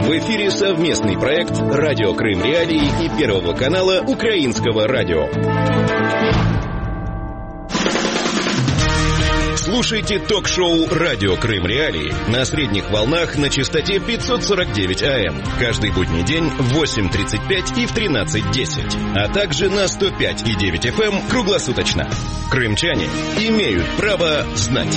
В эфире совместный проект «Радио Крым Реалии» и Первого канала Украинского радио. Слушайте ток-шоу «Радио Крым Реалии» на средних волнах на частоте 549 АМ. Каждый будний день в 8:35 и в 13:10. А также на 105,9 FM круглосуточно. Крымчане имеют право знать.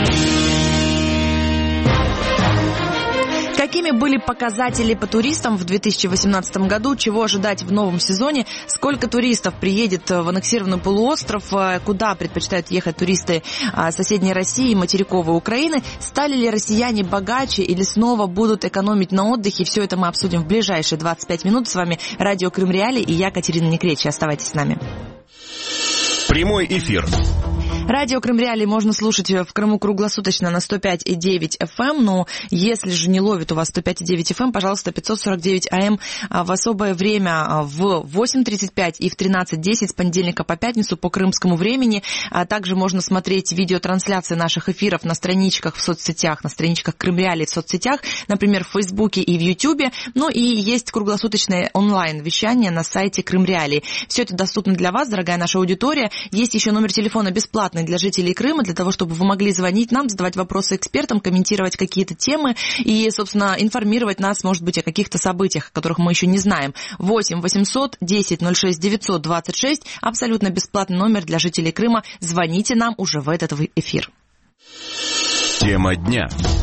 Какими были показатели по туристам в 2018 году? Чего ожидать в новом сезоне? Сколько туристов приедет в аннексированный полуостров? Куда предпочитают ехать туристы соседней России и материковой Украины? Стали ли россияне богаче или снова будут экономить на отдыхе? Все это мы обсудим в ближайшие 25 минут. С вами Радио Крым Реалии и я, Катерина Некречи. Оставайтесь с нами. Прямой эфир. Радио Крым Реалии можно слушать в Крыму круглосуточно на 105,9 FM, но если же не ловит у вас 105,9 FM, пожалуйста, 549 AM в особое время в 8:35 и в 13:10 с понедельника по пятницу по крымскому времени. Также можно смотреть видеотрансляции наших эфиров на страничках в соцсетях, на страничках Крым Реалии в соцсетях, например, в Фейсбуке и в Ютубе. Ну и есть круглосуточное онлайн-вещание на сайте Крым Реалии. Все это доступно для вас, дорогая наша аудитория. Есть еще номер телефона бесплатный для жителей Крыма, для того, чтобы вы могли звонить нам, задавать вопросы экспертам, комментировать какие-то темы и, собственно, информировать нас, может быть, о каких-то событиях, о которых мы еще не знаем. 8 800 10 06 926, абсолютно бесплатный номер для жителей Крыма. Звоните нам уже в этот эфир. Тема дня.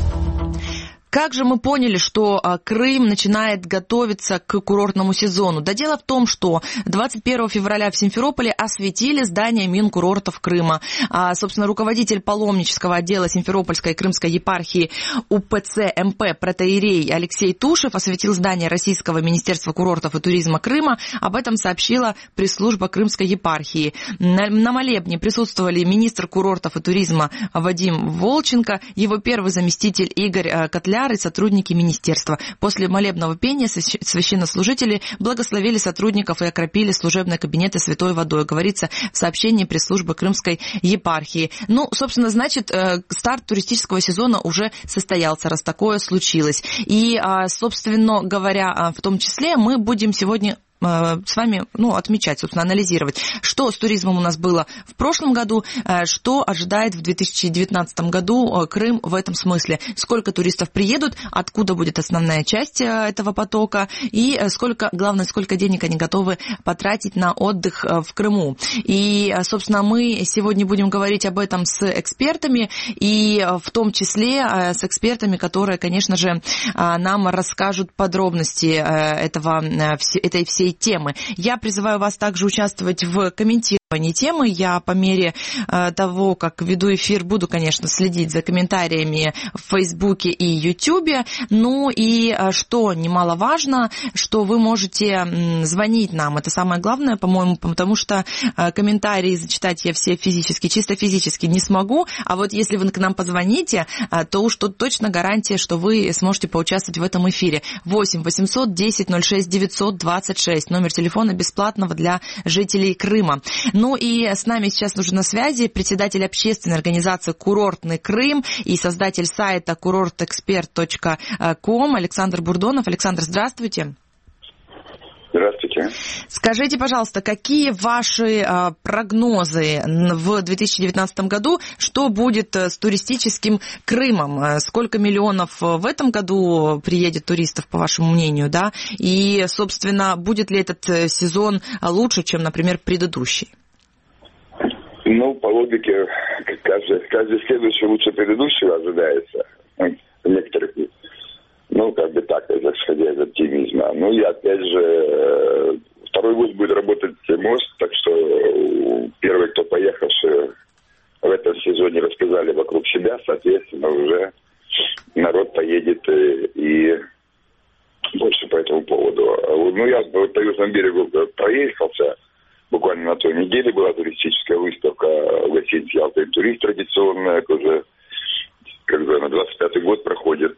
Как же мы поняли, что Крым начинает готовиться к курортному сезону? Да дело в том, что 21 февраля в Симферополе осветили здание Минкурортов Крыма. Собственно, руководитель паломнического отдела Симферопольской и Крымской епархии УПЦ МП протоиерей Алексей Тушев осветил здание Российского министерства курортов и туризма Крыма. Об этом сообщила пресс-служба Крымской епархии. На молебне присутствовали министр курортов и туризма Вадим Волченко, его первый заместитель Игорь Котляр и сотрудники министерства. После молебного пения священнослужители благословили сотрудников и окропили служебные кабинеты святой водой, говорится в сообщении пресс-службы Крымской епархии. Ну, собственно, значит, старт туристического сезона уже состоялся, раз такое случилось. И, собственно говоря, в том числе мы будем сегодня с вами отмечать, собственно, анализировать, что с туризмом у нас было в прошлом году, что ожидает в 2019 году Крым в этом смысле. Сколько туристов приедут, откуда будет основная часть этого потока и главное, сколько денег они готовы потратить на отдых в Крыму. И, собственно, мы сегодня будем говорить об этом с экспертами и в том числе с экспертами, которые, конечно же, нам расскажут подробности этой всей темы. Я призываю вас также участвовать в комментировании темы. Я по мере того, как веду эфир, буду, конечно, следить за комментариями в Фейсбуке и Ютубе. Ну и что немаловажно, что вы можете звонить нам. Это самое главное, по-моему, потому что комментарии зачитать я все чисто физически не смогу. А вот если вы к нам позвоните, то уж тут точно гарантия, что вы сможете поучаствовать в этом эфире. 8 800 10 06 926. Номер телефона бесплатного для жителей Крыма. Ну и с нами сейчас уже на связи председатель общественной организации «Курортный Крым» и создатель сайта kurortexpert.com Александр Бурдонов. Александр, здравствуйте. Здравствуйте. Скажите, пожалуйста, какие ваши прогнозы в 2019 году, что будет с туристическим Крымом? Сколько миллионов в этом году приедет туристов, по вашему мнению, да? И, собственно, будет ли этот сезон лучше, чем, например, предыдущий? Ну, по логике, каждый следующий лучше предыдущего ожидается. Некоторых, так, исходя из оптимизма. Ну и опять же, второй год будет работать мост, так что первые, кто поехавшие в этом сезоне, рассказали вокруг себя, соответственно, уже народ поедет и больше по этому поводу. Ну, я по Южному берегу проехался. Буквально на той неделе была туристическая выставка в гостинице «Ялта Интурист» традиционная, уже на 25-й год проходит,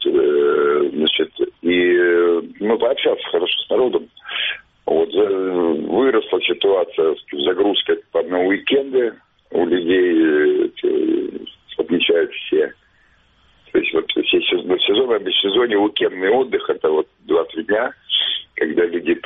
и пообщался хорошо с народом. Вот, выросла ситуация с загрузкой на уикенды, у людей отмечают все. То есть вот все сезоны, межсезонье, уикендный отдых, это вот 25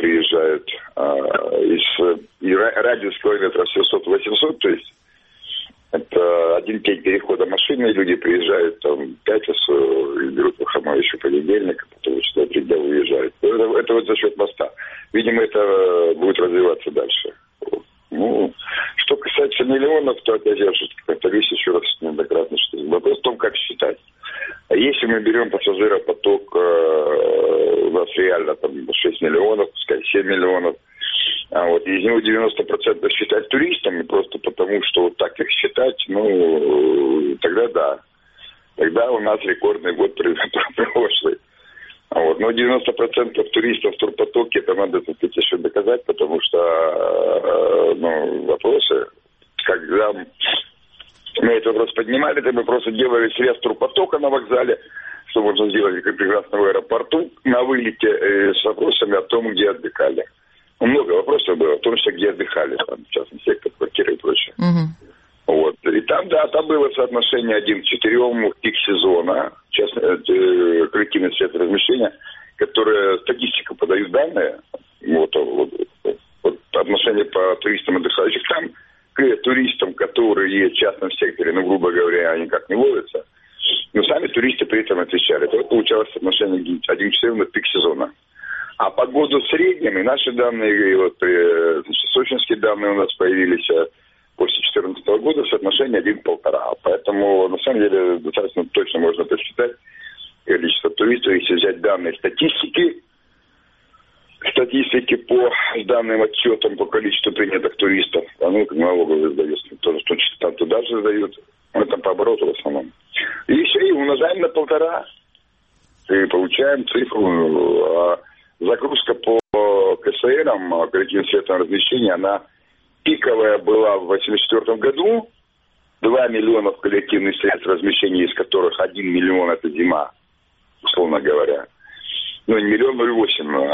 приезжают из радиус километров 700-800, то есть это один день перехода машины, люди приезжают там в пятницу и берут выходной еще понедельник, потом в 4 дня уезжают. Это вот за счет моста. Видимо, это будет развиваться дальше. Ну, что касается миллионов, то опять я повторюсь еще раз неоднократно, что вопрос в том, как считать. А если мы берем пассажиропоток, у нас реально там 6 миллионов, пускай 7 миллионов, а вот из него 90% считать туристами, просто потому что вот так их считать, ну, тогда да. Тогда у нас рекордный год прошлый. Вот. Но 90% туристов в турпотоке, это надо тут еще доказать, потому что вопросы, когда мы этот вопрос поднимали, то мы просто делали срез турпотока на вокзале, что можно сделать как прекрасно в аэропорту, на вылете с вопросами о том, где отдыхали. Много вопросов было, в том числе, где отдыхали, там, частный сектор, квартиры и прочее. Вот. И там, да, там было соотношение 1 к 4 в пик сезона, коллективное средство размещения, которые статистику подают данные, вот отношение по туристам отдыхающих там, к туристам, которые в частном секторе, ну, грубо говоря, никак не ловятся, но сами туристы при этом отвечали. Это получалось соотношение 1 к 4 на пик сезона. А по году в среднем, и наши данные, и вот сочинские данные у нас появились после 2014 года, соотношение 1 к 1,5. Поэтому, на самом деле, достаточно точно можно посчитать количество туристов, если взять данные статистики по данным отчетам по количеству принятых туристов, ну, как налоговые сдают, тоже там туда же сдают, мы там по обороту в основном. И еще и умножаем на 1,5, и получаем цифру. Загрузка по КСРам, коллективным средствам размещения, она пиковая была в 1984 году, 2 миллиона коллективных средств размещения, из которых 1 миллион это зима, условно говоря. Ну, не 1 008 000,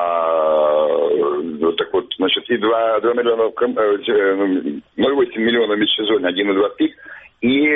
вот так вот, значит, и 2 миллиона, 0,8 миллиона в межсезонье, 1,2 пик, и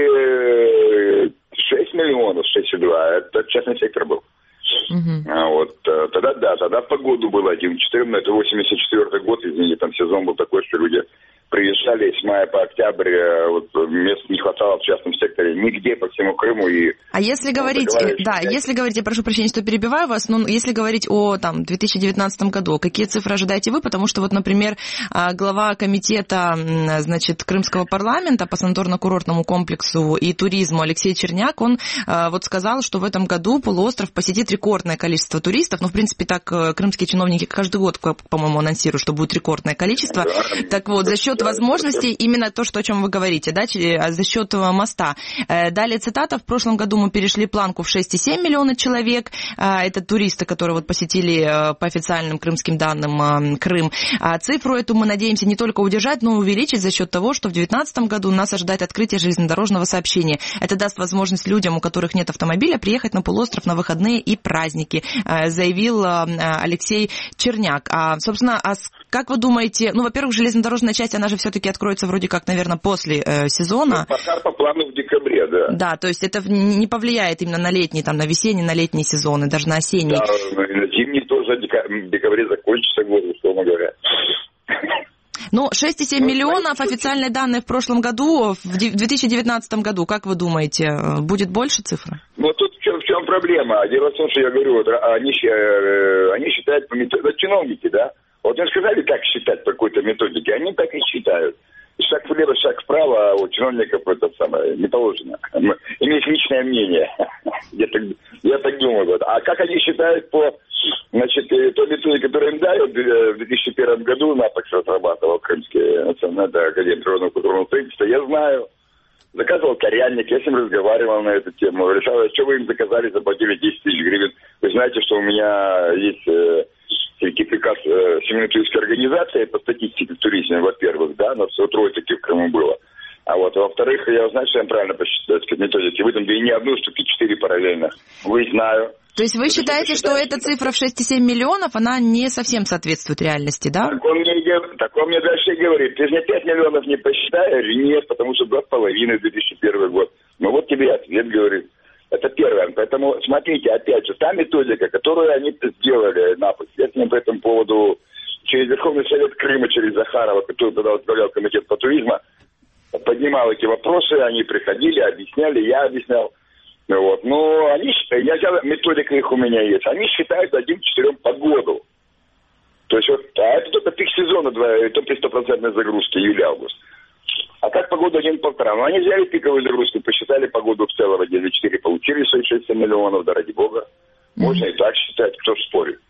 6 миллионов, 6,2, это частный сектор был. Вот, тогда по году было 1,14, это 84 год, извините, там сезон был такой, что люди приезжали с мая по октябрь, вот, мест не хватало в частном секторе нигде по всему Крыму. А если говорить, если говорить, я прошу прощения, что перебиваю вас, но если говорить о 2019 году, какие цифры ожидаете вы? Потому что, вот, например, глава комитета, значит, Крымского парламента по санаторно-курортному комплексу и туризму Алексей Черняк, он вот сказал, что в этом году полуостров посетит рекордное количество туристов. Ну, в принципе, так крымские чиновники каждый год, по-моему, анонсируют, что будет рекордное количество. Так вот, за счет возможностей, именно то, о чем вы говорите, да, за счет моста. Далее цитата. В прошлом году мы перешли планку в 6,7 миллиона человек. Это туристы, которые вот посетили по официальным крымским данным Крым. Цифру эту мы надеемся не только удержать, но и увеличить за счет того, что в 2019 году нас ожидает открытие железнодорожного сообщения. Это даст возможность людям, у которых нет автомобиля, приехать на полуостров на выходные и праздники, заявил Алексей Черняк. Собственно, как вы думаете, ну, во-первых, железнодорожная часть, она же все-таки откроется вроде как, наверное, после сезона. Пока по плану в декабре, да. Да, то есть это не повлияет именно на летний, на весенний, на летний сезон, и даже на осенний. Да, на зимний тоже в декабре закончится год, условно говоря. Ну, 6,7 миллионов, официальные данные в прошлом году, в 2019 году, как вы думаете, будет больше цифра? Ну, тут в чем проблема? Дело в том, что я говорю, вот, они считают по методике, чиновники, да? Вот им сказали, как считать по какой-то методике, они так и считают. Шаг влево, шаг вправо, а у чиновников это самое не положено. Иметь личное мнение. Я так думаю. Вот. А как они считают по, значит, той методике, которую им дают, в 2001 году НАПЭКС разрабатывал Крымский национальный академия природного культурного строительства, я знаю. Заказывал корянник, я с ним разговаривал на эту тему. Решал, что вы им заказали, заплатили 10 тысяч гривен. Вы знаете, что у меня есть сертификат Всемирной туристской организации по статистике в туризме, во-первых, да, но всего 3 таких в Крыму было. А вот, во-вторых, я знаю, что я правильно посчитаю методики. Вы там и не одну, штуки 4 параллельно. Вы знаю. То есть вы считаете, что эта цифра в 6,7 миллионов, она не совсем соответствует реальности, да? Так он мне дальше говорит, ты же мне 5 миллионов не посчитаешь? Нет, потому что 2,5 2001 год. Ну вот тебе ответ, говорит. Это первое. Поэтому, смотрите, опять же, та методика, которую они сделали на по этому поводу через Верховный Совет Крыма, через Захарова, который тогда возглавлял комитет по туризму, поднимал эти вопросы, они приходили, объясняли, я объяснял. Вот. Но они считают, я взял, методика их у меня есть, они считают 1 к 4 по году. То есть вот, а это только пик сезона, только 100% загрузки, июль-август. А как погода 1,5? Ну, они взяли пиковую загрузку, посчитали погоду в целом 1,4, получили 6-7 миллионов, да ради бога. Можно и так считать, кто ж спорит.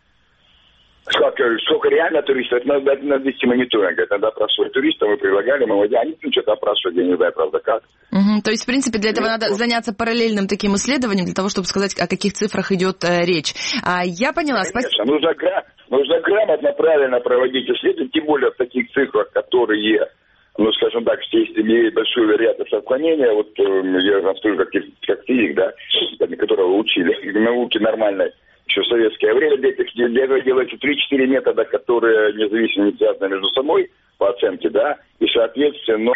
Сколько реально туристов, это надо вести мониторинг. Это надо опрашивать туристов, мы предлагали, они что-то опрашивают, я не знаю, правда, как. То есть, в принципе, для этого надо заняться параллельным таким исследованием, для того, чтобы сказать, о каких цифрах идет речь. Я поняла. Конечно, нужно грамотно, правильно проводить исследования, тем более в таких цифрах, которые, ну, скажем так, есть имеют большую вероятность отклонения. Вот я вам скажу, как физик, да, которого учили науки нормальной. Еще в советское время для этого делаются 3-4 метода, которые независимо не связаны между собой по оценке, да, и, соответственно,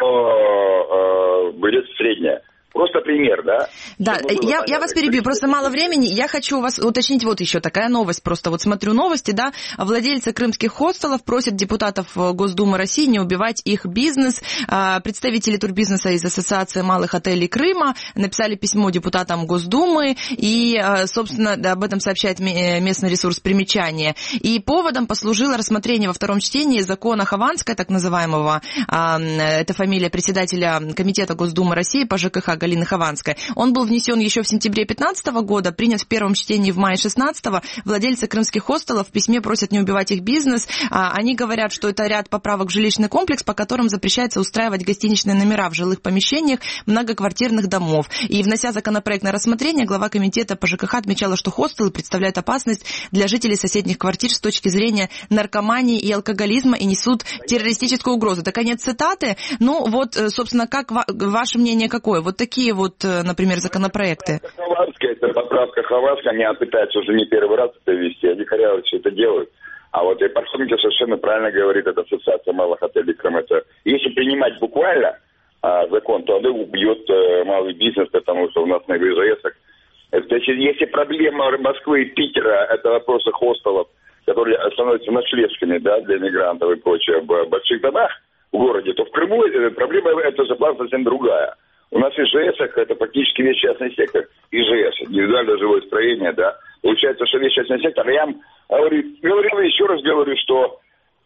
будет средняя. Просто пример, да? Да, я вас перебью, просто мало времени. Я хочу у вас уточнить вот еще такая новость. Просто вот смотрю новости, да. Владельцы крымских хостелов просят депутатов Госдумы России не убивать их бизнес. Представители турбизнеса из Ассоциации малых отелей Крыма написали письмо депутатам Госдумы. И, собственно, об этом сообщает местный ресурс «Примечание». И поводом послужило рассмотрение во втором чтении закона Хованской, так называемого. Это фамилия председателя Комитета Госдумы России по ЖКХ Галины Хованской. Он был внесен еще в сентябре 2015 года, принят в первом чтении в мае 2016. Владельцы крымских хостелов в письме просят не убивать их бизнес. Они говорят, что это ряд поправок в жилищный комплекс, по которым запрещается устраивать гостиничные номера в жилых помещениях многоквартирных домов. И, внося законопроект на рассмотрение, глава комитета по ЖКХ отмечала, что хостелы представляют опасность для жителей соседних квартир с точки зрения наркомании и алкоголизма и несут террористическую угрозу. Это конец цитаты. Ну вот, собственно, как ваше мнение какое? Вот такие вот, например, законопроекты. Это поправка Хованская, они пытаются уже не первый раз это вести, они корявые все это делают. А вот и Пархоменко совершенно правильно говорит, это Ассоциация малых отелей Крыма. Это, если принимать буквально закон, то он убьет малый бизнес, потому что у нас на ИЖСах. Если проблема Москвы и Питера, это вопросы хостелов, которые становятся ночлежками, да, для мигрантов и прочее в больших домах в городе, то в Крыму проблема эта же совсем другая. У нас ИЖС это практически весь частный сектор. ИЖС, индивидуальное жилое строение, да. Получается, что весь частный сектор. Я вам говорил, еще раз говорю, что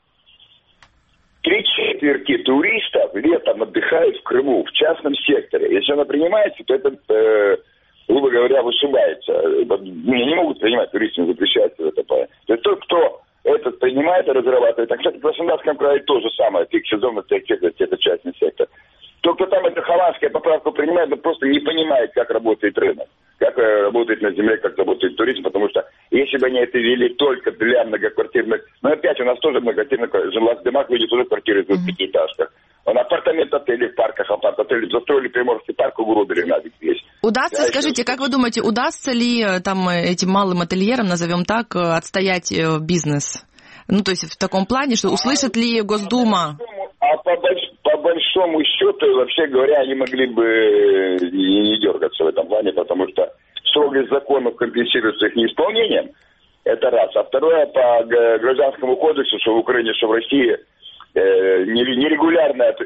3/4 туристов летом отдыхают в Крыму, в частном секторе. Если она принимается, то это, грубо говоря, вышибается. Не могут принимать, туристам запрещается это. То есть тот, кто этот принимает и разрабатывает. А, кстати, в Краснодарском крае то же самое. Пик сезона, это частный сектор. Тот, кто там эту хованскую поправку принимает, он просто не понимает, как работает рынок, как работает на земле, как работает туризм, потому что если бы они это вели только для многоквартирных... Но опять у нас тоже многоквартирных жилых домах люди тоже квартиры в 5-этажках. Апартамент-отели в парках, апарт-отели застроили Приморский парк, угробили нафиг весь. Удастся, скажите, как вы думаете, удастся ли там этим малым ательерам, назовем так, отстоять бизнес? Ну, то есть в таком плане, что услышит ли Госдума? По большому счету, вообще говоря, они могли бы не дергаться в этом плане, потому что строгость законов компенсируется их неисполнением. Это раз. А второе, по гражданскому кодексу, что в Украине, что в России, нерегулярная,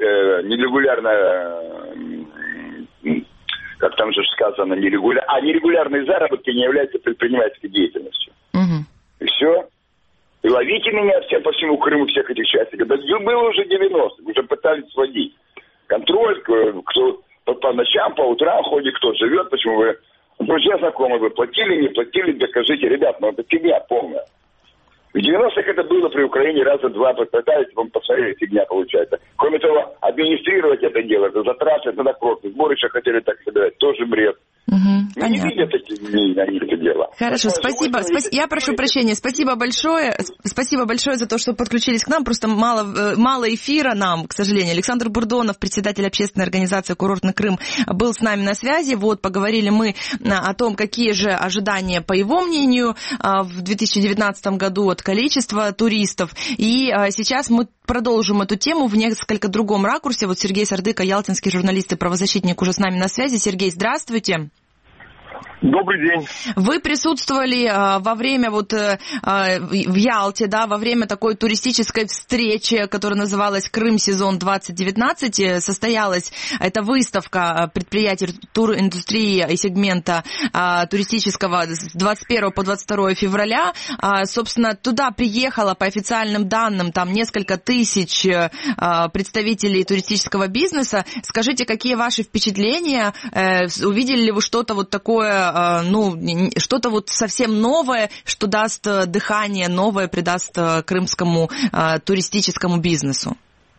как там же сказано, нерегулярные заработки не являются предпринимательской деятельностью. И все. И ловите меня всем по всему Крыму, всех этих частников. Да было уже 90-х, уже пытались сводить. Контроль, кто по ночам, по утрам ходит, кто живет, почему вы... Друзья, знакомые, вы платили, не платили, докажите, ребят, ну это фигня полная. В 90-х это было при Украине раза два, попытались, вам посмотрели, фигня получается. Кроме того, администрировать это дело, это затраты, это накрутки, сборища хотели так собирать, тоже бред. Понятно. Не видят они это дело. Хорошо, спасибо. Я прошу прощения. Спасибо большое за то, что подключились к нам. Просто мало эфира нам, к сожалению. Александр Бурдонов, председатель общественной организации «Курортный Крым», был с нами на связи. Вот, поговорили мы о том, какие же ожидания, по его мнению, в 2019 году от количества туристов. И сейчас мы продолжим эту тему в несколько другом ракурсе. Вот Сергей Сардыка, ялтинский журналист и правозащитник, уже с нами на связи. Сергей, здравствуйте. Добрый день. Вы присутствовали во время в Ялте, да, во время такой туристической встречи, которая называлась «Крым сезон 2019». Состоялась эта выставка предприятий туриндустрии и сегмента туристического с 21 по 22 февраля. Собственно, туда приехало, по официальным данным, там несколько тысяч представителей туристического бизнеса. Скажите, какие ваши впечатления? Увидели ли вы что-то вот такое, что-то вот совсем новое, что даст дыхание, новое придаст крымскому туристическому бизнесу?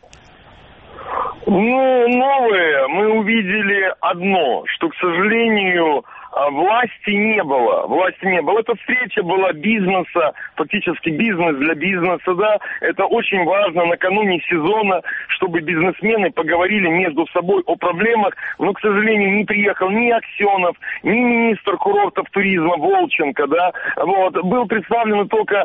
Новое мы увидели одно, что, к сожалению, власти не было. Эта встреча была бизнеса, фактически бизнес для бизнеса, да. Это очень важно накануне сезона, чтобы бизнесмены поговорили между собой о проблемах. Но, к сожалению, не приехал ни Аксенов, ни министр курортов туризма Волченко, да. Вот. Был представлен только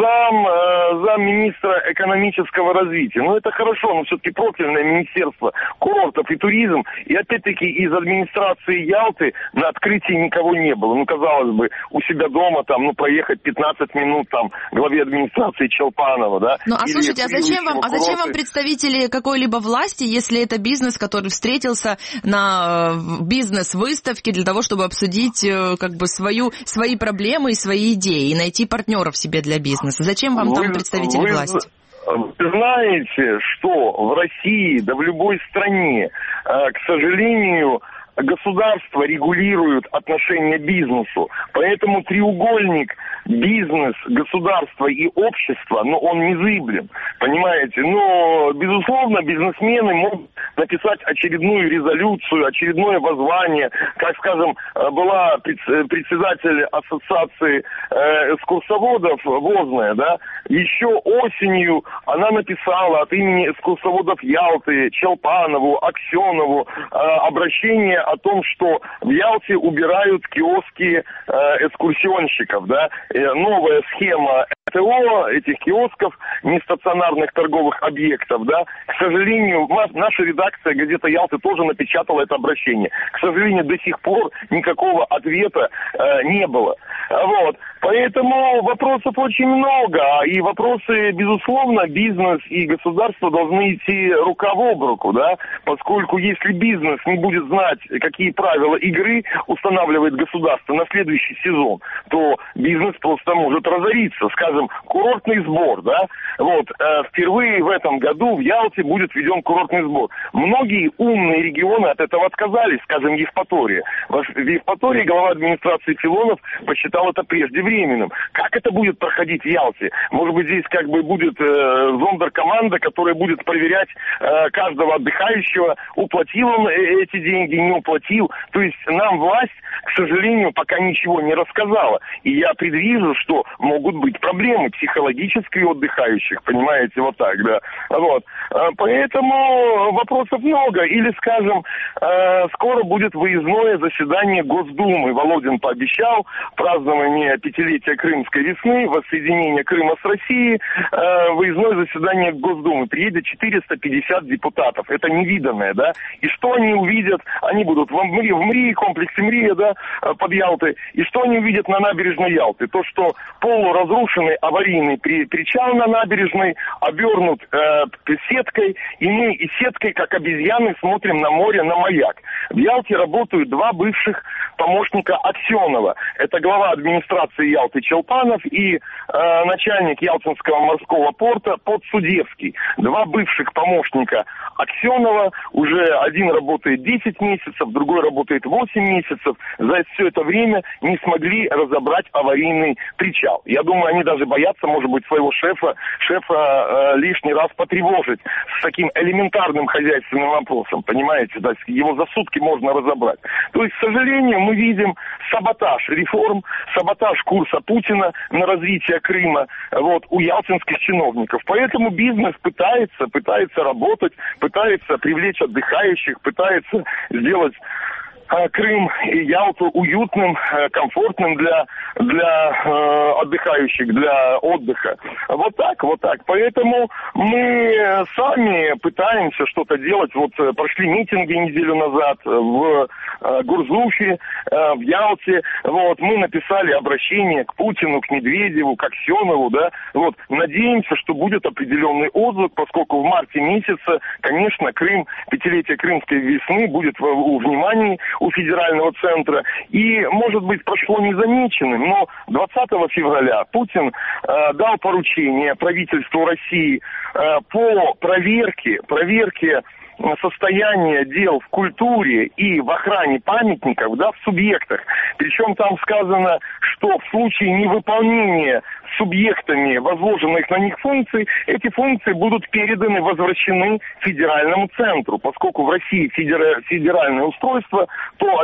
замминистра экономического развития. Ну, это хорошо, но все-таки профильное министерство курортов и туризм. И опять-таки из администрации Ялты на открытии никого не было. Ну, казалось бы, у себя дома там, проехать 15 минут там главе администрации Челпанова, да. Ну, слушайте, зачем вам представители какой-либо власти, если это бизнес, который встретился на бизнес-выставке для того, чтобы обсудить свои проблемы и свои идеи, и найти партнеров себе для бизнеса? Зачем вам там представители власти? Вы знаете, что в России, да в любой стране, к сожалению, государство регулирует отношения к бизнесу. Поэтому треугольник бизнес, государство и общество, он незыблем. Понимаете? Но, безусловно, бизнесмены могут написать очередную резолюцию, очередное воззвание. Как, скажем, была председатель ассоциации экскурсоводов Возная, да, еще осенью она написала от имени экскурсоводов Ялты, Челпанову, Аксенову обращение о том, что в Ялте убирают киоски экскурсионщиков, да. Новая схема ТО этих киосков, нестационарных торговых объектов, да. К сожалению, наша редакция «Газета Ялты» тоже напечатала это обращение. К сожалению, до сих пор никакого ответа не было. Вот. Поэтому вопросов очень много, и вопросы, безусловно, бизнес и государство должны идти рука об руку, да, поскольку если бизнес не будет знать, какие правила игры устанавливает государство на следующий сезон, то бизнес просто может разориться. Скажем, курортный сбор, да, впервые в этом году в Ялте будет введен курортный сбор. Многие умные регионы от этого отказались, скажем, Евпатория. В Евпатории глава администрации Филонов посчитал это преждевременным. Как это будет проходить в Ялте? Может быть, здесь будет зондеркоманда, которая будет проверять каждого отдыхающего, уплатил он эти деньги, не уплатил. То есть нам власть, к сожалению, пока ничего не рассказала. И я предвижу, что могут быть проблемы психологические у отдыхающих, понимаете, вот так, да. Вот. Поэтому вопросов много. Или, скажем, скоро будет выездное заседание Госдумы. Володин пообещал празднование 5-летия Крымской весны, воссоединение Крыма с Россией, выездное заседание Госдумы. Приедет 450 депутатов. Это невиданное, да. И что они увидят? Они будут в МРИ, комплексе МРИ, да, под Ялтой. И что они увидят на набережной Ялты? То, что полуразрушенный аварийный причал на набережной обернут сеткой, и мы и сеткой, как обезьяны, смотрим на море, на маяк. В Ялте работают два бывших помощника Аксенова. Это глава администрации Ялты Челпанов и начальник Ялтинского морского порта Подсудевский. Два бывших помощника Аксенова. Уже один работает 10 месяцев, другой работает 8 месяцев. За все это время не смогли разобрать аварийный причал. Я думаю, они даже боятся, может быть, своего шефа лишний раз потревожить с таким элементарным хозяйственным вопросом, понимаете, да, его за сутки можно разобрать. То есть, к сожалению, мы видим саботаж реформ, саботаж курса Путина на развитие Крыма у ялтинских чиновников. Поэтому бизнес пытается работать, пытается привлечь отдыхающих, пытается сделать Крым и Ялту уютным, комфортным для отдыхающих, для отдыха. Вот так. Поэтому мы сами пытаемся что-то делать. Вот прошли митинги неделю назад в Гурзуфе, в Ялте. Вот, мы написали обращение к Путину, к Медведеву, к Аксенову, да. Вот, надеемся, что будет определенный отзыв, поскольку в марте месяце, конечно, Крым, пятилетие Крымской весны будет у внимании у федерального центра. И, может быть, прошло незамеченным, но 20 февраля Путин дал поручение правительству России по проверке состояние дел в культуре и в охране памятников, да, в субъектах. Причем там сказано, что в случае невыполнения субъектами возложенных на них функций, эти функции будут переданы, возвращены федеральному центру, поскольку в России федеральное устройство, то,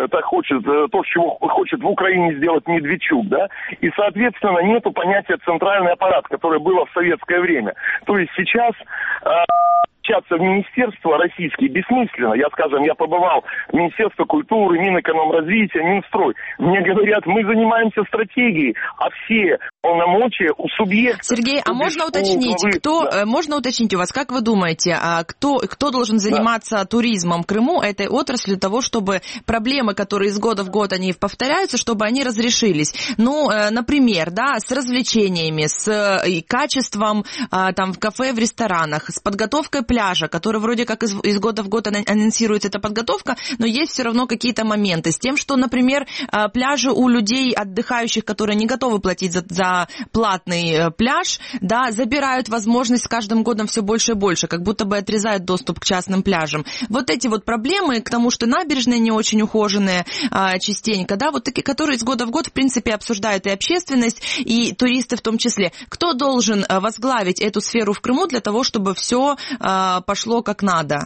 чего хочет в Украине сделать Медведчук, да, и, соответственно, нету понятия центральный аппарат, которое было в советское время. То есть сейчас общаться в министерство российские бессмысленно. Я побывал в Министерстве культуры, Минэкономразвития, Минстрой. Мне говорят, мы занимаемся стратегией, а все полномочия у субъекта. Сергей, а можно уточнить, можно уточнить у вас, как вы думаете, кто должен заниматься туризмом в Крыму, этой отраслью, для того, чтобы проблемы, которые из года в год они повторяются, чтобы они разрешились? Ну, например, да, с развлечениями, с качеством там в кафе, в ресторанах, с подготовкой пляжа, который вроде как из года в год анонсируется эта подготовка, но есть все равно какие-то моменты. С тем, что, например, пляжи у людей, отдыхающих, которые не готовы платить за платный пляж, да, забирают возможность с каждым годом все больше и больше, как будто бы отрезают доступ к частным пляжам. Вот эти вот проблемы, к тому, что набережные не очень ухоженные частенько, да, вот такие, которые из года в год, в принципе, обсуждают и общественность, и туристы в том числе. Кто должен возглавить эту сферу в Крыму для того, чтобы все пошло как надо?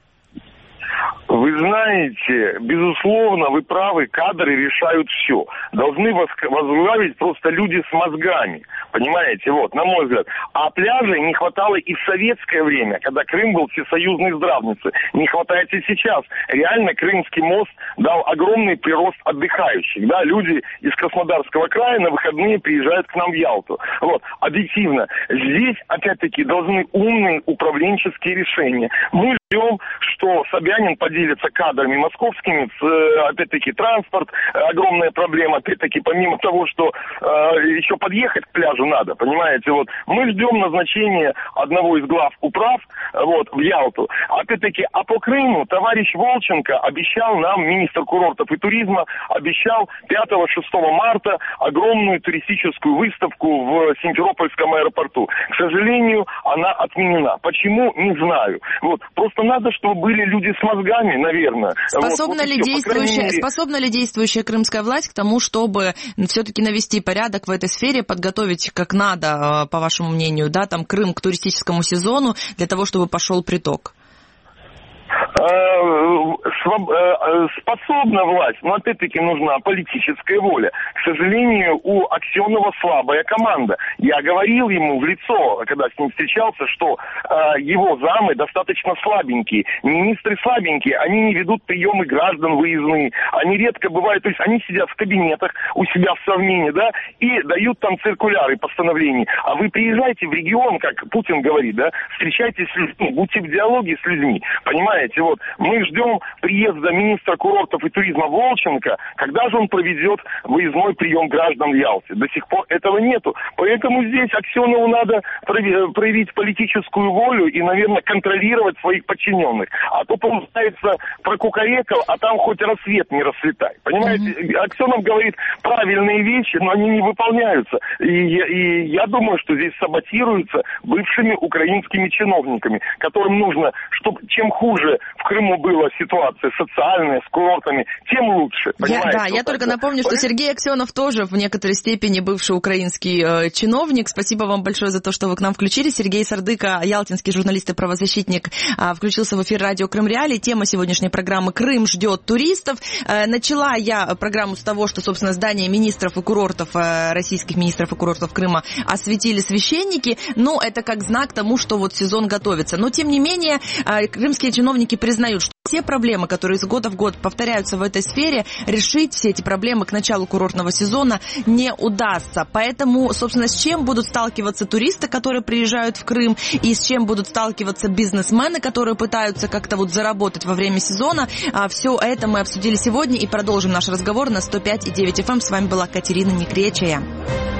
Вы знаете, безусловно, вы правы, кадры решают все. Должны возглавить просто люди с мозгами, понимаете, вот, на мой взгляд. А пляжей не хватало и в советское время, когда Крым был всесоюзной здравницей. Не хватает и сейчас. Реально Крымский мост дал огромный прирост отдыхающих, да, люди из Краснодарского края на выходные приезжают к нам в Ялту. Вот, объективно. Здесь, опять-таки, должны умные управленческие решения. Мы ждем, что Собянин поделится кадрами московскими, опять-таки, транспорт, огромная проблема, опять-таки, помимо того, что еще подъехать к пляжу надо, понимаете, вот, мы ждем назначения одного из глав управ, вот, в Ялту. Опять-таки, а по Крыму товарищ Волченко обещал нам, министр курортов и туризма, обещал 5-6 марта огромную туристическую выставку в Симферопольском аэропорту. К сожалению, она отменена. Почему? Не знаю. Вот, просто надо, чтобы были люди с мозгами, наверное. Способна ли действующая крымская власть к тому, чтобы все-таки навести порядок в этой сфере, подготовить как надо, по вашему мнению, да, там Крым к туристическому сезону, для того, чтобы пошел приток? Способна власть, но опять-таки нужна политическая воля. К сожалению, у Аксенова слабая команда. Я говорил ему в лицо, когда с ним встречался, что его замы достаточно слабенькие. Министры слабенькие, они не ведут приемы граждан выездные. Они редко бывают, то есть они сидят в кабинетах у себя в Совмине, да, и дают там циркуляры, постановления. А вы приезжайте в регион, как Путин говорит, да, встречайтесь с людьми, будьте в диалоге с людьми. Понимаете, вот, мы ждем приезда министра курортов и туризма Волченко, когда же он проведет выездной прием граждан в Ялте. До сих пор этого нету. Поэтому здесь Аксенову надо проявить политическую волю и, наверное, контролировать своих подчиненных. А то, получается, прокукарекал, а там хоть рассвет не расцветай. Понимаете, Аксенов говорит правильные вещи, но они не выполняются. И я думаю, что здесь саботируются бывшими украинскими чиновниками, которым нужно, чтобы чем хуже в Крыму была ситуация социальная, с курортами, тем лучше. Я только напомню, что Сергей Аксенов тоже в некоторой степени бывший украинский чиновник. Спасибо вам большое за то, что вы к нам включились. Сергей Сардыка, ялтинский журналист и правозащитник, включился в эфир радио Крым Реалии. Тема сегодняшней программы «Крым ждет туристов». Начала я программу с того, что, собственно, здание министров и курортов, российских министров и курортов Крыма осветили священники. Но это как знак тому, что вот сезон готовится. Но, тем не менее, крымские чиновники признают, что Все проблемы, которые из года в год повторяются в этой сфере, решить все эти проблемы к началу курортного сезона не удастся. Поэтому, собственно, с чем будут сталкиваться туристы, которые приезжают в Крым, и с чем будут сталкиваться бизнесмены, которые пытаются как-то вот заработать во время сезона, все это мы обсудили сегодня и продолжим наш разговор на 105,9 FM. С вами была Катерина Некречая.